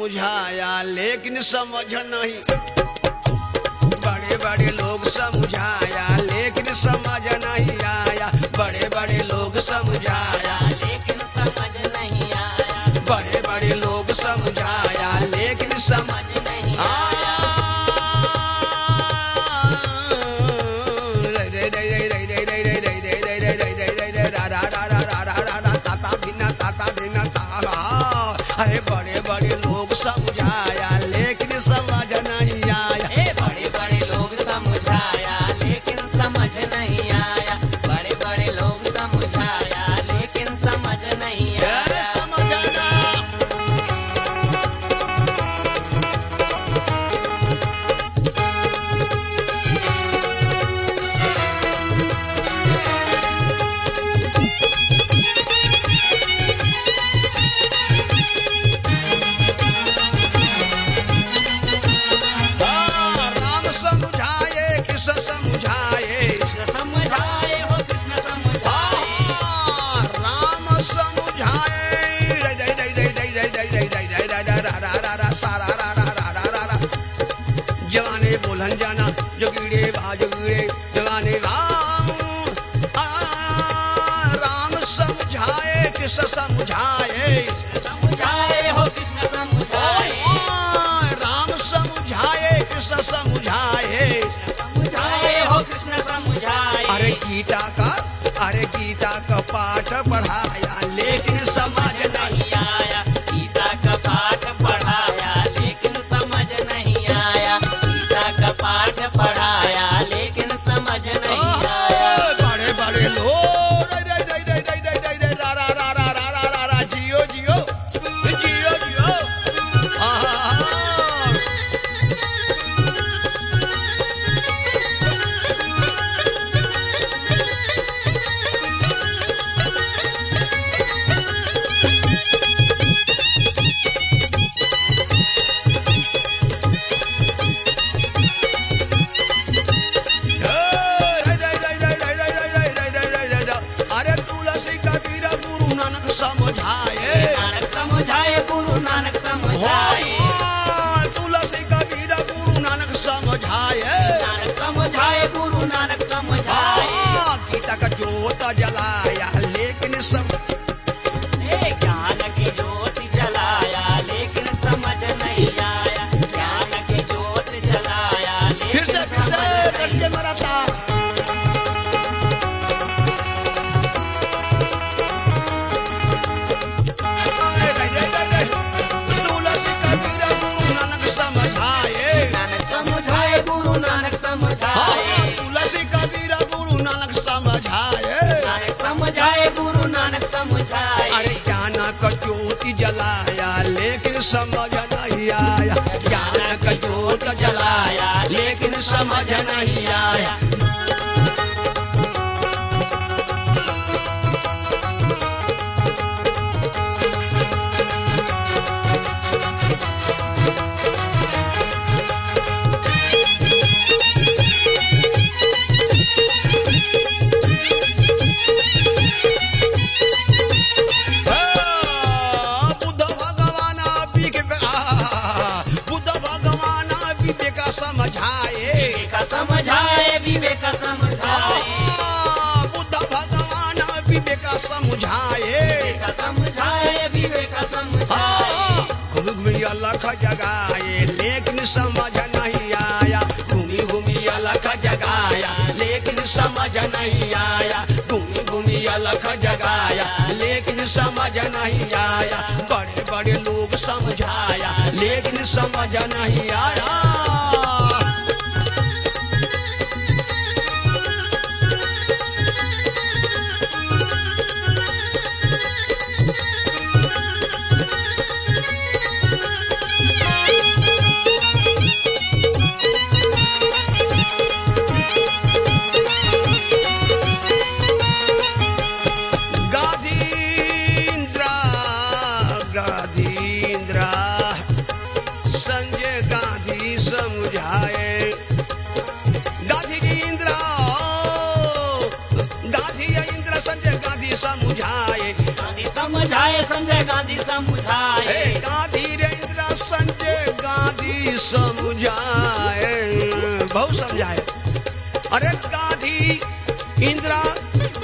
समझाया लेकिन समझ नहीं, बड़े बड़े लोग समझाया लेकिन समझ नहीं आया, बड़े बड़े लोग समझाया लेकिन समझ नहीं आया, बड़े बड़े लोग समझाया लेकिन समझ नहीं अरे बड़े बड़े लोग समझाया लेकिन समझ नहीं आया, बड़े बड़े लोग समझाया लेकिन समझ नहीं आया, बड़े बड़े लोग समझाया लेकिन समझ नहीं आया। समझना राम समझाए कृष्ण समझाए, कृष्ण समझाए हो कृष्ण समझाए, राम समझाए जवाने बोलन जाना जोगिड़े बाजोगिड़े जवाने राम समझाए कृष्ण समझाए, समझाए हो कृष्ण समझाए, राम समझाए कृष्ण समझाए, समझाए हो कृष्ण समझाए। अरे गीता का पाठ पढ़ाया लेकिन समझ नहीं नहीं आया, गीता का पाठ पढ़ाया लेकिन समझ नहीं आया, गीता का पाठ पढ़ाया लेकिन समझ नहीं आया। बड़े बड़े लोग जियो जियो जियो जियो अरे तुलसी कबीर गुरु नानक समझाए, नानक समझाए गुरु नानक समझाए, तुलसी कबीर गुरु नानक समझाए, नानक समझाए गुरु नानक समझाए। गीता का जोत जलाया लेकिन ज्ञान की ज्योति जलाया लेकिन समझ नहीं आया, ज्ञान की ज्योति जलाया फिर लेकिन से समझ नहीं कटके मराता तुलसी कबीर गुरु नानक समझाए, नानक समझाए गुरु नानक समझाए, तुलसी कबीर गुरु नानक समझाए, नानक समझाए गुरु नानक समझाए। अरे ज्ञान का ज्योति जलाया लेकिन समझ नहीं आया, ज्ञान का ज्योत जलाया लेकिन समझ नहीं आया। बुद्ध भगवान विवेक समझाए, विवेक समझाए, विवेक समझाए, बुद्ध भगवान विवेक समझाए, विवेक समझाए, विवेक समझाए। घूमी अलख जगाए लेकिन समझ नहीं आया, घूमी घूमी अलख जगाया लेकिन समझ नहीं आया, घूमी घूमी अलख जगाया लेकिन समझ नहीं आया, बड़े बड़े लोग समझाया लेकिन समझ नहीं आया। गाधीन्द्रा संजय गा और समझाए। अरे गांधी इंदिरा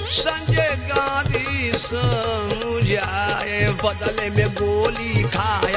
संजय गांधी समझाए, बदले में गोली खाया